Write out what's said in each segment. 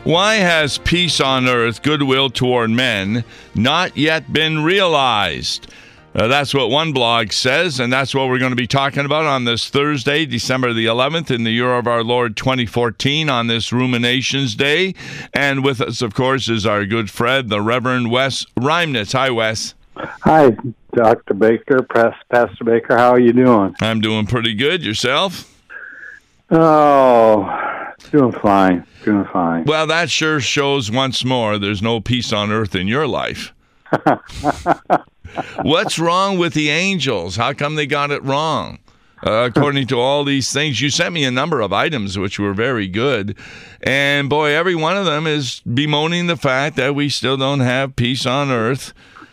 Why has peace on earth, goodwill toward men, not yet been realized? That's what one blog says, and that's what we're going to be talking about on this Thursday, December the 11th, in the year of our Lord 2014, on this Ruminations Day. And with us, of course, is our good friend, the Reverend Wes Reimnitz. Hi, Wes. Hi, Dr. Baker, Pastor Baker. How are you doing? I'm doing pretty good. Yourself? Oh, doing fine. Well, that sure shows once more there's no peace on earth in your life. What's wrong with the angels? How come they got it wrong? According to all these things, you sent me a number of items which were very good. And boy, every one of them is bemoaning the fact that we still don't have peace on earth.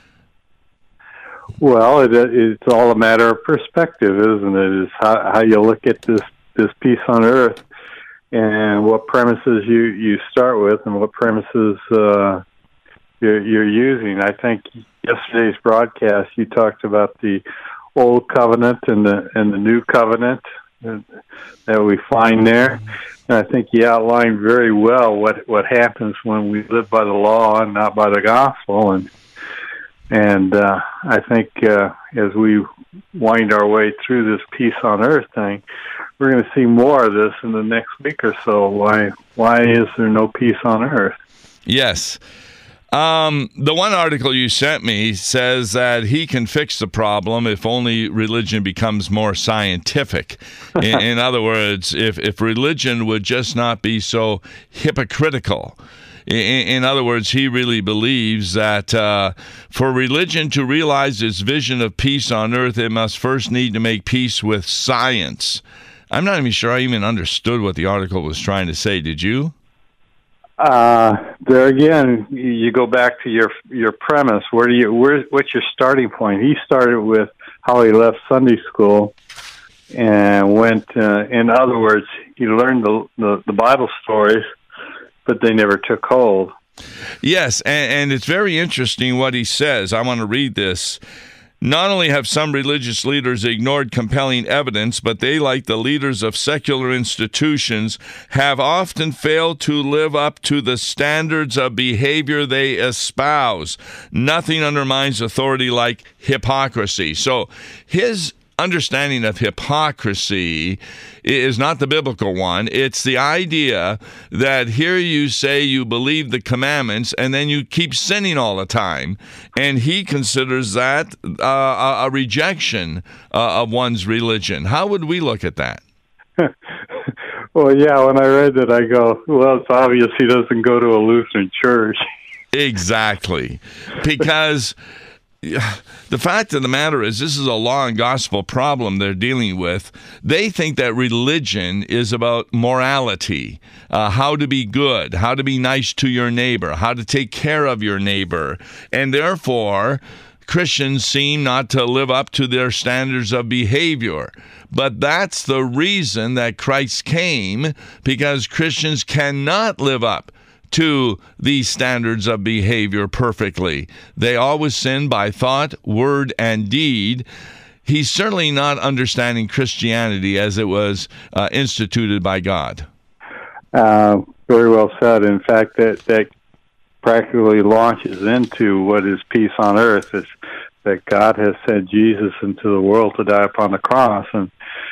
Well, it's all a matter of perspective, isn't it? It's how you look at this peace on earth and what premises you start with and what premises you're using. I think yesterday's broadcast you talked about the old covenant and the new covenant that we find there, and I think you outlined very well what happens when we live by the law and not by the gospel. And I think as we wind our way through this peace on earth thing, we're going to see more of this in the next week or so. Why is there no peace on earth? Yes. The one article you sent me says that he can fix the problem if only religion becomes more scientific. In other words, if religion would just not be so hypocritical. In other words, he really believes that for religion to realize its vision of peace on earth, it must first need to make peace with science. I'm not even sure I even understood what the article was trying to say. Did you? There again, you go back to your premise. What's your starting point? He started with how he left Sunday school and went. In other words, he learned the Bible stories, but they never took hold. Yes, and it's very interesting what he says. I want to read this. Not only have some religious leaders ignored compelling evidence, but they, like the leaders of secular institutions, have often failed to live up to the standards of behavior they espouse. Nothing undermines authority like hypocrisy. So his understanding of hypocrisy is not the biblical one. It's the idea that here you say you believe the commandments and then you keep sinning all the time. And he considers that a rejection of one's religion. How would we look at that? Well, yeah, when I read that, I go, well, it's obvious he doesn't go to a Lutheran church. Exactly. Because the fact of the matter is, this is a law and gospel problem they're dealing with. They think that religion is about morality, how to be good, how to be nice to your neighbor, how to take care of your neighbor. And therefore, Christians seem not to live up to their standards of behavior. But that's the reason that Christ came, because Christians cannot live up to these standards of behavior perfectly. They always sin by thought, word, and deed. He's certainly not understanding Christianity as it was instituted by God. Very well said. In fact, that practically launches into what is peace on earth, is that God has sent Jesus into the world to die upon the cross. And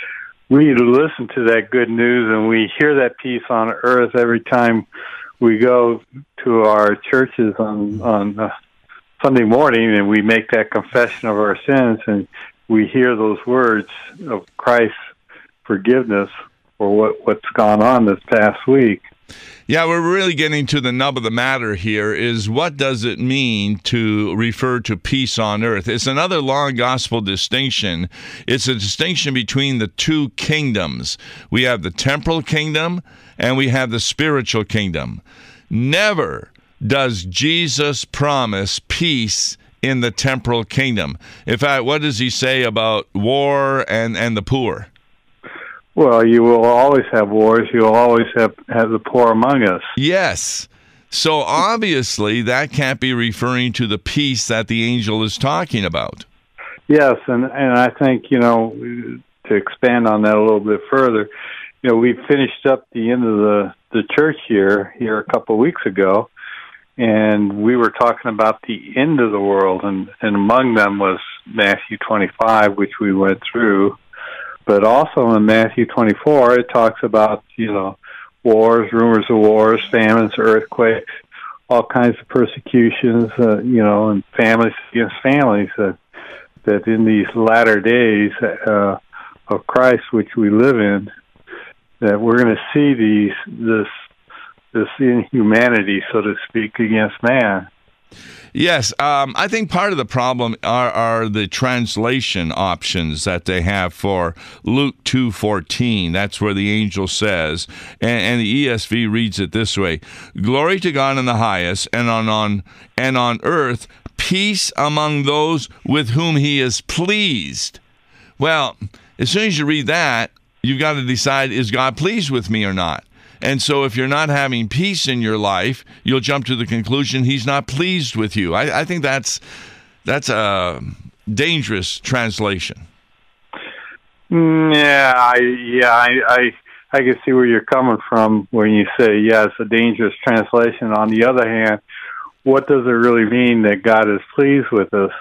we listen to that good news and we hear that peace on earth every time we go to our churches on Sunday morning and we make that confession of our sins and we hear those words of Christ's forgiveness for what's gone on this past week. Yeah, we're really getting to the nub of the matter here is what does it mean to refer to peace on earth? It's another law and gospel distinction. It's a distinction between the two kingdoms. We have the temporal kingdom and we have the spiritual kingdom. Never does Jesus promise peace in the temporal kingdom. In fact, what does he say about war and the poor? Well, you will always have wars. You will always have the poor among us. Yes. So obviously that can't be referring to the peace that the angel is talking about. Yes, and I think, to expand on that a little bit further, we finished up the end of the church here a couple of weeks ago, and we were talking about the end of the world, and among them was Matthew 25, which we went through. But also in Matthew 24, it talks about, wars, rumors of wars, famines, earthquakes, all kinds of persecutions, and families against families, that in these latter days of Christ, which we live in, that we're going to see this inhumanity, so to speak, against man. Yes, I think part of the problem are the translation options that they have for Luke 2:14. That's where the angel says, and the ESV reads it this way: "Glory to God in the highest, and on earth peace among those with whom He is pleased." Well, as soon as you read that, you've got to decide, is God pleased with me or not? And so if you're not having peace in your life, you'll jump to the conclusion He's not pleased with you. I think that's a dangerous translation. Yeah, I can see where you're coming from when you say, yeah, it's a dangerous translation. On the other hand, what does it really mean that God is pleased with us?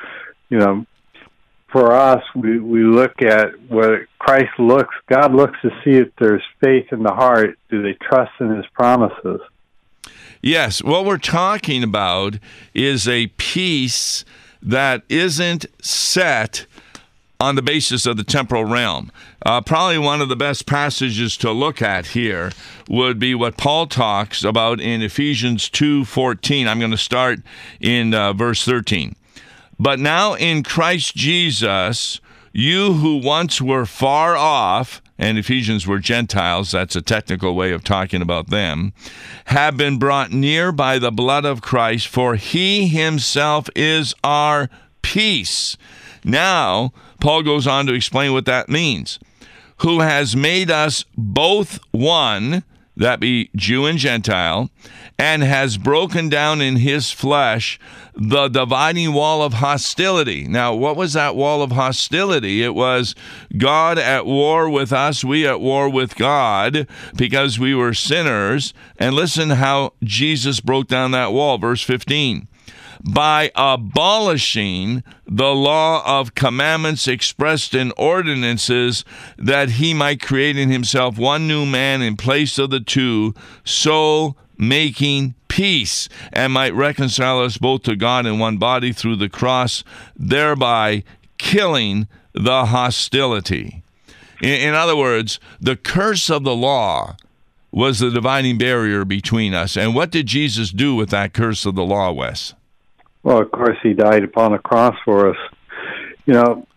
For us, we look at what God looks to see if there's faith in the heart. Do they trust in His promises? Yes, what we're talking about is a peace that isn't set on the basis of the temporal realm. Probably one of the best passages to look at here would be what Paul talks about in Ephesians 2:14. I'm going to start in verse 13. "But now in Christ Jesus, you who once were far off," and Ephesians were Gentiles, that's a technical way of talking about them, "have been brought near by the blood of Christ, for He Himself is our peace." Now, Paul goes on to explain what that means. "Who has made us both one," that be Jew and Gentile, "and has broken down in His flesh the dividing wall of hostility." Now, what was that wall of hostility? It was God at war with us, we at war with God, because we were sinners. And listen how Jesus broke down that wall. Verse 15. "By abolishing the law of commandments expressed in ordinances, that He might create in Himself one new man in place of the two, so making peace, and might reconcile us both to God in one body through the cross, thereby killing the hostility." In other words, the curse of the law was the dividing barrier between us. And what did Jesus do with that curse of the law, Wes? Well, of course, He died upon the cross for us. When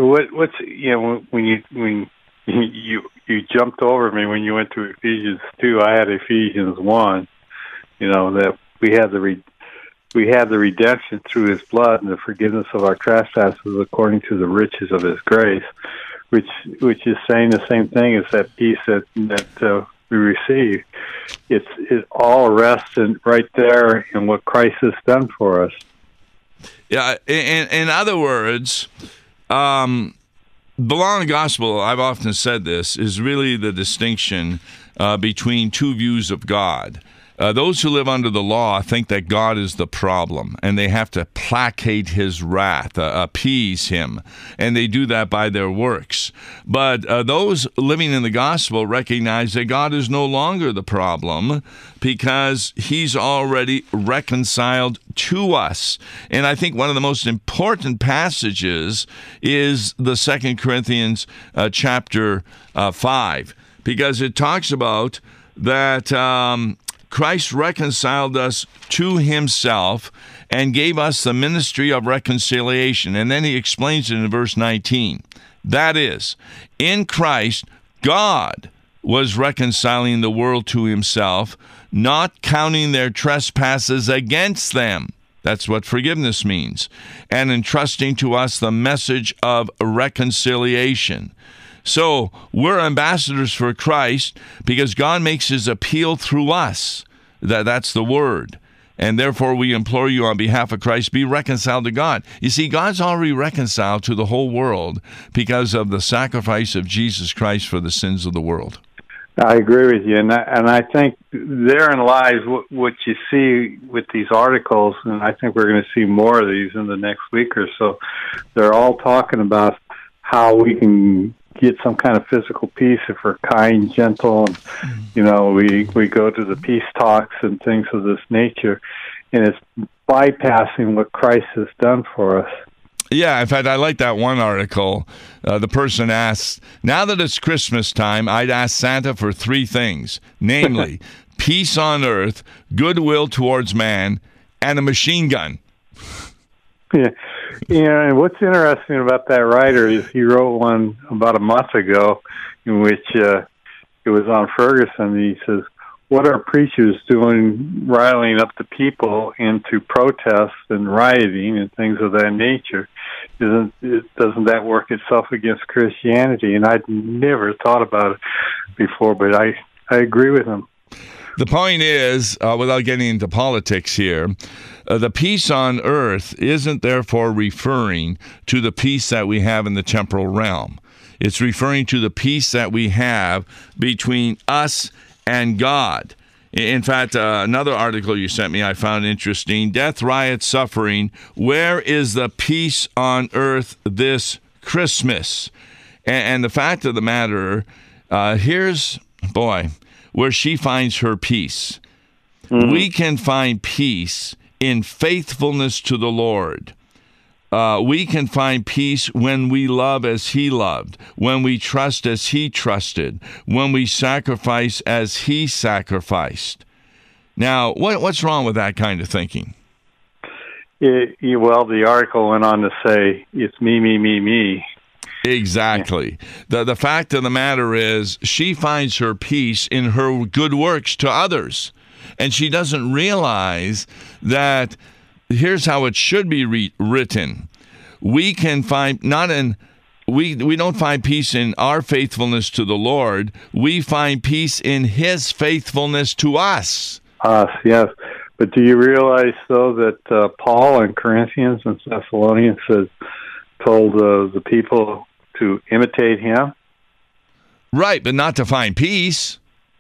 you jumped over me when you went to Ephesians 2. I had Ephesians 1. That we had the redemption through His blood and the forgiveness of our trespasses according to the riches of His grace, which is saying the same thing as that peace that we receive. It all rests right there in what Christ has done for us. Yeah, in other words, the law and gospel, I've often said this, is really the distinction between two views of God. Those who live under the law think that God is the problem, and they have to placate His wrath, appease Him, and they do that by their works. But those living in the gospel recognize that God is no longer the problem because He's already reconciled to us. And I think one of the most important passages is the 2 Corinthians chapter 5, because it talks about that Christ reconciled us to Himself and gave us the ministry of reconciliation. And then He explains it in verse 19. That is, in Christ, God was reconciling the world to Himself, not counting their trespasses against them. That's what forgiveness means. And entrusting to us the message of reconciliation. So we're ambassadors for Christ because God makes His appeal through us. That's the word. And therefore we implore you on behalf of Christ, be reconciled to God. You see, God's already reconciled to the whole world because of the sacrifice of Jesus Christ for the sins of the world. I agree with you, and I think therein lies what you see with these articles, and I think we're going to see more of these in the next week or so. They're all talking about how we can get some kind of physical peace if we're kind, gentle, and we go to the peace talks and things of this nature, and it's bypassing what Christ has done for us. Yeah, in fact, I like that one article. The person asks, now that it's Christmas time, I'd ask Santa for 3 things, namely, peace on earth, goodwill towards man, and a machine gun. Yeah, and what's interesting about that writer is he wrote one about a month ago in which it was on Ferguson. He says, what are preachers doing riling up the people into protests and rioting and things of that nature? Doesn't that work itself against Christianity? And I'd never thought about it before, but I agree with him. The point is, without getting into politics here, the peace on earth isn't therefore referring to the peace that we have in the temporal realm. It's referring to the peace that we have between us and God. In fact, another article you sent me I found interesting. Death, riot, suffering. Where is the peace on earth this Christmas? And the fact of the matter, here's, where she finds her peace. Mm-hmm. We can find peace in faithfulness to the Lord. We can find peace when we love as he loved, when we trust as he trusted, when we sacrifice as he sacrificed. Now, what's wrong with that kind of thinking? Well, the article went on to say, it's me, me, me, me. Exactly. The fact of the matter is, she finds her peace in her good works to others. And she doesn't realize that here's how it should be written. We can find we don't find peace in our faithfulness to the Lord. We find peace in his faithfulness to us. Us, yes. But do you realize, though, that Paul in Corinthians and Thessalonians told the people to imitate him? Right, but not to find peace.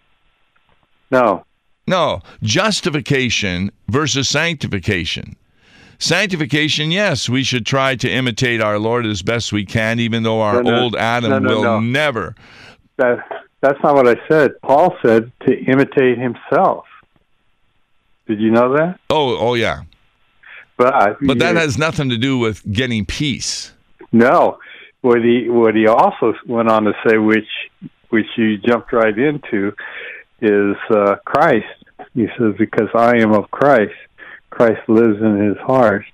No. No, justification versus sanctification. Sanctification, yes, we should try to imitate our Lord as best we can, even though our old Adam will never. That's not what I said. Paul said to imitate himself. Did you know that? Oh yeah. But that has nothing to do with getting peace. No. What he also went on to say, which you jumped right into, is Christ. He says, because I am of Christ, Christ lives in his heart.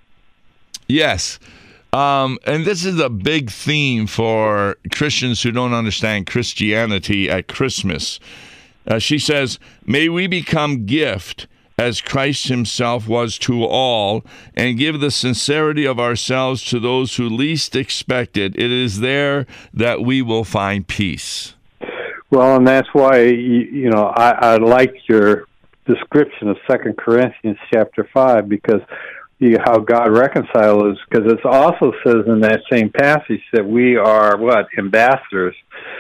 Yes. And this is a big theme for Christians who don't understand Christianity at Christmas. She says, may we become gift as Christ himself was to all, and give the sincerity of ourselves to those who least expect it. It is there that we will find peace. Well, and that's why, I like your description of 2 Corinthians chapter 5, because how God reconciles us, because it also says in that same passage that we are, ambassadors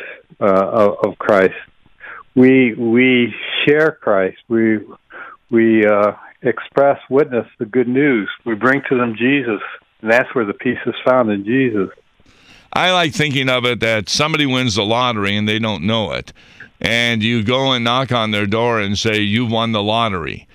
of Christ. We share Christ. We express, witness the good news. We bring to them Jesus, and that's where the peace is found in Jesus. I like thinking of it that somebody wins the lottery and they don't know it, and you go and knock on their door and say, you won the lottery.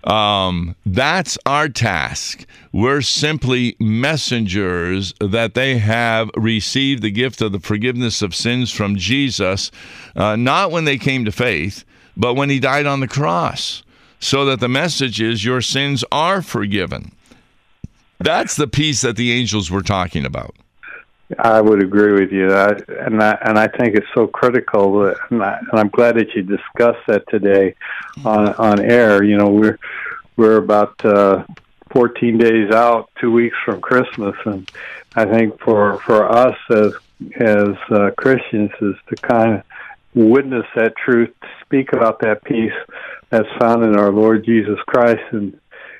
That's our task. We're simply messengers that they have received the gift of the forgiveness of sins from Jesus, not when they came to faith, but when he died on the cross. So that the message is your sins are forgiven. That's the peace that the angels were talking about. I would agree with you, and I think it's so critical. And I'm glad that you discussed that today on air. We're about 14 days out, 2 weeks from Christmas, and I think for us as Christians is to kind of witness that truth, speak about that peace that's found in our Lord Jesus Christ, and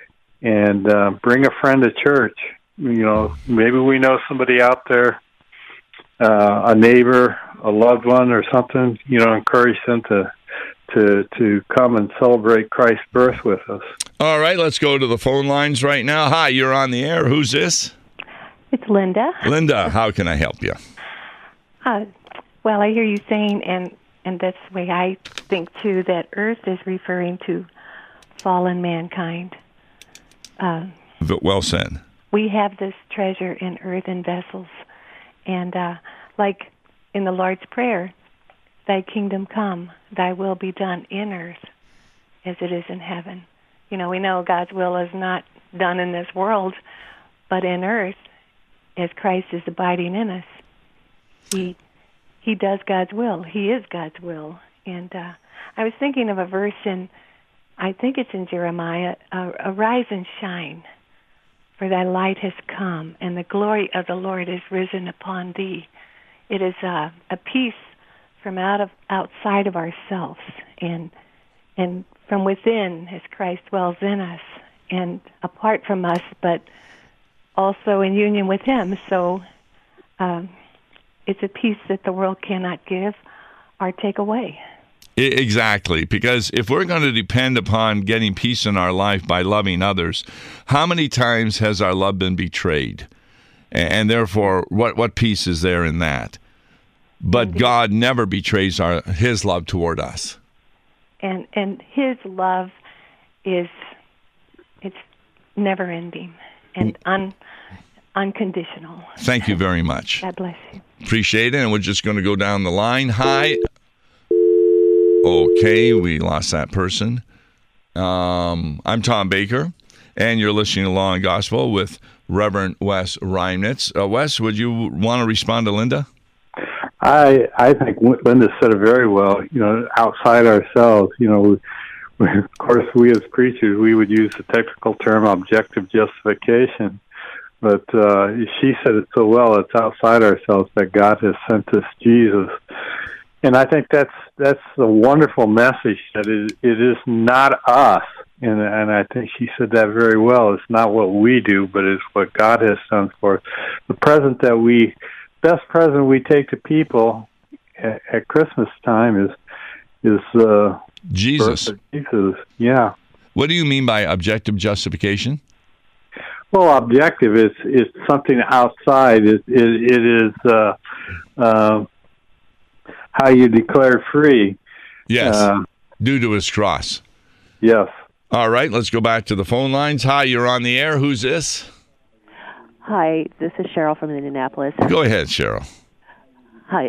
bring a friend to church. Maybe we know somebody out there, a neighbor, a loved one or something, encourage them to come and celebrate Christ's birth with us. All right, let's go to the phone lines right now. Hi, you're on the air. Who's this? It's Linda. Linda, how can I help you? Well, I hear you saying, and that's the way I think too, that earth is referring to fallen mankind. Well said. We have this treasure in earthen vessels, and like in the Lord's Prayer, thy kingdom come, thy will be done in earth as it is in heaven. We know God's will is not done in this world, but in earth, as Christ is abiding in us, He does God's will. He is God's will. And I was thinking of a verse I think it's in Jeremiah, arise and shine, for thy light has come, and the glory of the Lord is risen upon thee. It is a peace from outside of ourselves, and from within as Christ dwells in us, and apart from us, but also in union with Him. So it's a peace that the world cannot give or take away. Exactly, because if we're going to depend upon getting peace in our life by loving others, how many times has our love been betrayed? And therefore, what peace is there in that? But God never betrays His love toward us. And His love it's never ending and unconditional. Thank you very much. God bless you. Appreciate it. And we're just going to go down the line. Hi. Okay, we lost that person. I'm Tom Baker, and you're listening to Law and Gospel with Reverend Wes Reimnitz. Wes, would you want to respond to Linda? I think Linda said it very well. Outside ourselves, of course, we as preachers, we would use the technical term objective justification. But she said it so well, it's outside ourselves that God has sent us Jesus. And I think that's the wonderful message, that it is not us. And I think she said that very well. It's not what we do, but it's what God has done for us. The best present we take to people at Christmas time is Jesus. Jesus. Yeah. What do you mean by objective justification? Well, objective is something outside. It is how you declare free. Yes, due to His cross. Yes. All right, let's go back to the phone lines. Hi, you're on the air. Who's this? Hi, this is Cheryl from Indianapolis. Go ahead, Cheryl. Hi.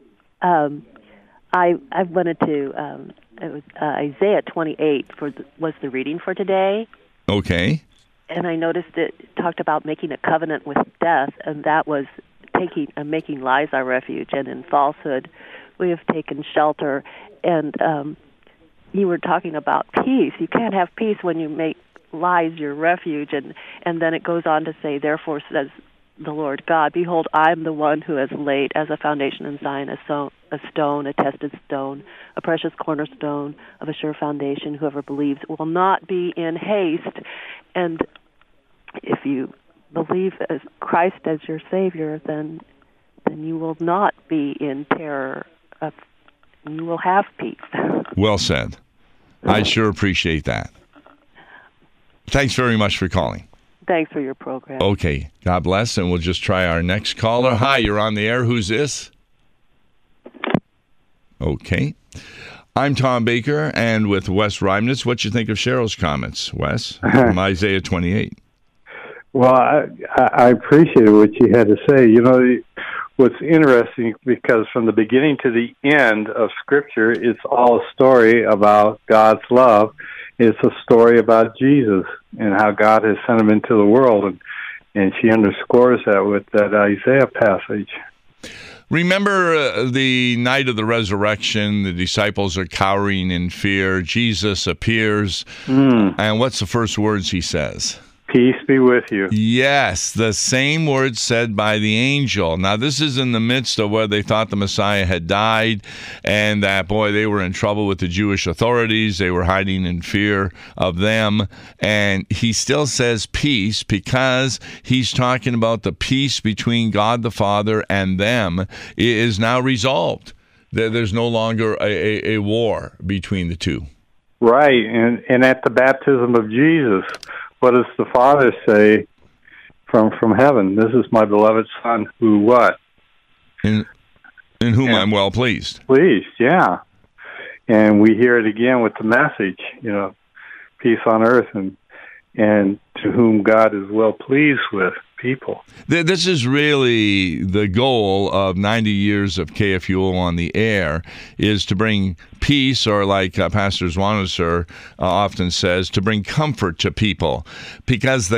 I wanted to, it was Isaiah 28 was the reading for today. Okay. And I noticed it talked about making a covenant with death, and that was making lies our refuge, and in falsehood we have taken shelter. And you were talking about peace. You can't have peace when you make lies your refuge. And then it goes on to say, therefore says the Lord God, behold, I am the one who has laid as a foundation in Zion a stone, a tested stone, a precious cornerstone of a sure foundation. Whoever believes will not be in haste. And if you believe as Christ as your Savior, then you will not be in terror. You will have peace. Well said. I sure appreciate that. Thanks very much for calling. Thanks for your program. Okay. God bless, and we'll just try our next caller. Hi, you're on the air. Who's this? Okay. I'm Tom Baker, and with Wes Reimnitz. What you think of Cheryl's comments, Wes, from Isaiah 28? Well, I appreciated what you had to say. You know, what's interesting, because from the beginning to the end of Scripture, it's all a story about God's love. It's a story about Jesus and how God has sent him into the world, and she underscores that with that Isaiah passage. Remember the night of the resurrection, the disciples are cowering in fear. Jesus appears, and what's the first words he says? Peace be with you. Yes, the same word said by the angel. Now, this is in the midst of where they thought the Messiah had died, and that, boy, they were in trouble with the Jewish authorities. They were hiding in fear of them. And he still says peace because he's talking about the peace between God the Father and them is now resolved. There's no longer a war between the two. Right, and at the baptism of Jesus, what does the Father say from heaven? This is my beloved Son, who what? In whom I'm well pleased. Pleased, yeah. And we hear it again with the message, peace on earth, and to whom God is well pleased with people. This is really the goal of 90 years of KFUO on the air, is to bring peace, or like Pastor Zwanesser often says, to bring comfort to people. Because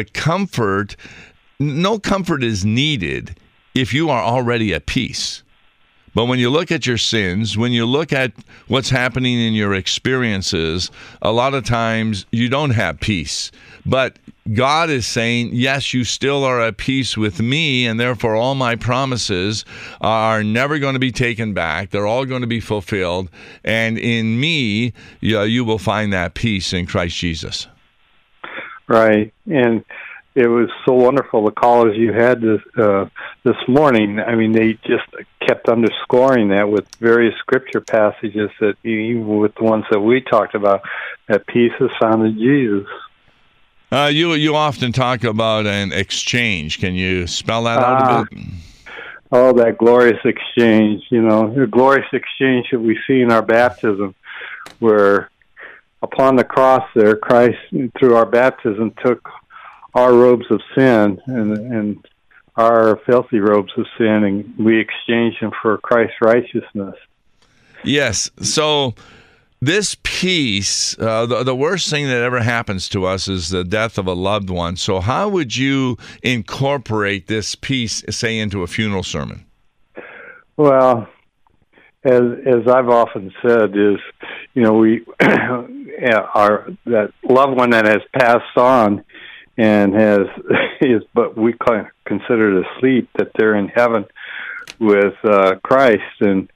no comfort is needed if you are already at peace. But when you look at your sins, when you look at what's happening in your experiences, a lot of times you don't have peace. But God is saying, yes, you still are at peace with me, and therefore all my promises are never going to be taken back. They're all going to be fulfilled. And in me, you will find that peace in Christ Jesus. Right. And it was so wonderful, the callers you had this morning. I mean, they just kept underscoring that with various scripture passages, that even with the ones that we talked about, that peace is found in Jesus. You often talk about an exchange. Can you spell that out a bit? Oh, that glorious exchange, the glorious exchange that we see in our baptism, where upon the cross there, Christ, through our baptism, took our robes of sin and our filthy robes of sin, and we exchanged them for Christ's righteousness. Yes. So this peace, the worst thing that ever happens to us is the death of a loved one. So how would you incorporate this peace, say, into a funeral sermon? Well, as I've often said, is we that loved one that has passed on and but we consider it asleep, that they're in heaven with Christ, and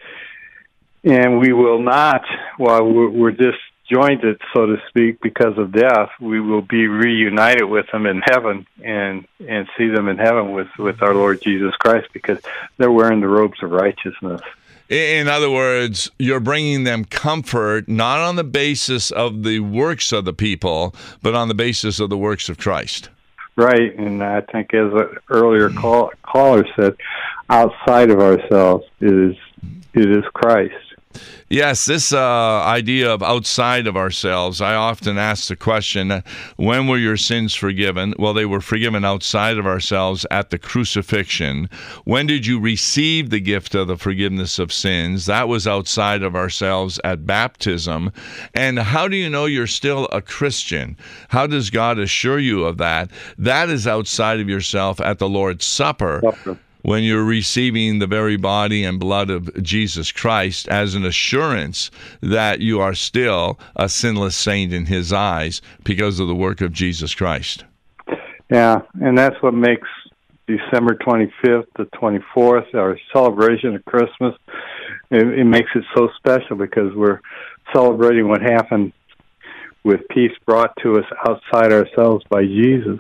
we will not, while we're disjointed, so to speak, because of death, we will be reunited with them in heaven and see them in heaven with our Lord Jesus Christ, because they're wearing the robes of righteousness. In other words, you're bringing them comfort, not on the basis of the works of the people, but on the basis of the works of Christ. Right, and I think, as an earlier caller said, outside of ourselves it is Christ. Yes, this idea of outside of ourselves, I often ask the question, when were your sins forgiven? Well, they were forgiven outside of ourselves at the crucifixion. When did you receive the gift of the forgiveness of sins? That was outside of ourselves at baptism. And how do you know you're still a Christian? How does God assure you of that? That is outside of yourself at the Lord's Supper. When you're receiving the very body and blood of Jesus Christ as an assurance that you are still a sinless saint in his eyes because of the work of Jesus Christ. Yeah, and that's what makes December 25th to 24th, our celebration of Christmas, it makes it so special, because we're celebrating what happened with peace brought to us outside ourselves by Jesus.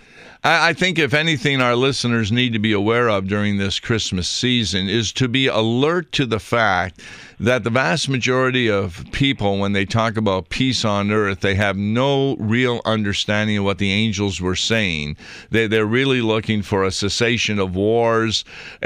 I think, if anything, our listeners need to be aware of during this Christmas season is to be alert to the fact that the vast majority of people, when they talk about peace on earth, they have no real understanding of what the angels were saying. They're really looking for a cessation of wars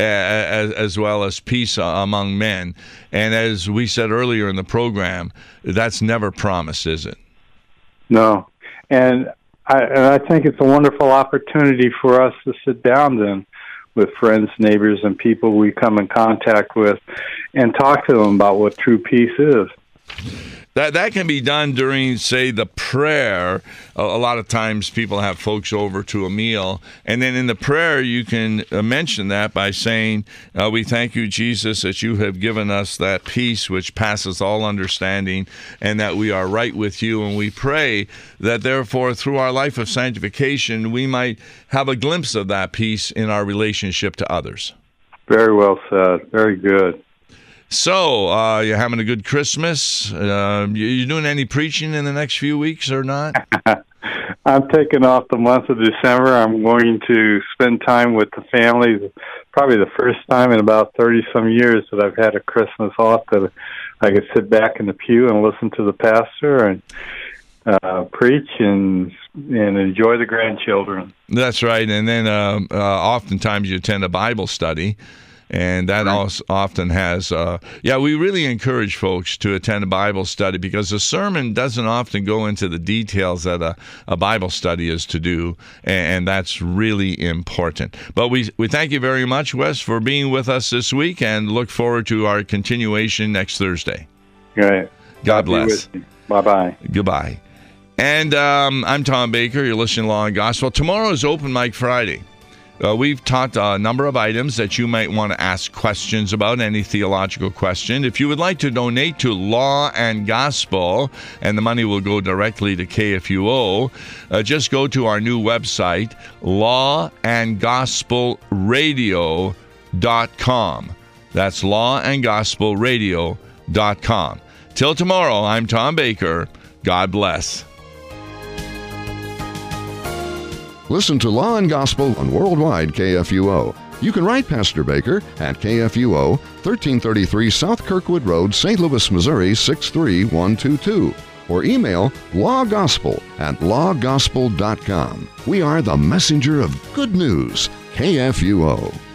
as well as peace among men. And as we said earlier in the program, that's never promised, is it? No. And I think it's a wonderful opportunity for us to sit down then with friends, neighbors, and people we come in contact with and talk to them about what true peace is. That can be done during, say, the prayer. A lot of times people have folks over to a meal, and then in the prayer you can mention that by saying, we thank you, Jesus, that you have given us that peace which passes all understanding, and that we are right with you, and we pray that therefore through our life of sanctification we might have a glimpse of that peace in our relationship to others. Very well said. Very good. So, you're having a good Christmas? You doing any preaching in the next few weeks or not? I'm taking off the month of December. I'm going to spend time with the family. Probably the first time in about 30-some years that I've had a Christmas off that I could sit back in the pew and listen to the pastor and preach and enjoy the grandchildren. That's right. And then oftentimes you attend a Bible study. And that also often has, we really encourage folks to attend a Bible study because a sermon doesn't often go into the details that a Bible study is to do, and that's really important. But we thank you very much, Wes, for being with us this week, and look forward to our continuation next Thursday. Right. God bless. Bye-bye. Goodbye. And I'm Tom Baker. You're listening to Law and Gospel. Tomorrow is Open Mic Friday. We've talked a number of items that you might want to ask questions about, any theological question. If you would like to donate to Law and Gospel, and the money will go directly to KFUO, just go to our new website, lawandgospelradio.com. That's lawandgospelradio.com. Till tomorrow, I'm Tom Baker. God bless. Listen to Law and Gospel on Worldwide KFUO. You can write Pastor Baker at KFUO, 1333 South Kirkwood Road, St. Louis, Missouri, 63122. Or email lawgospel@lawgospel.com. We are the messenger of good news, KFUO.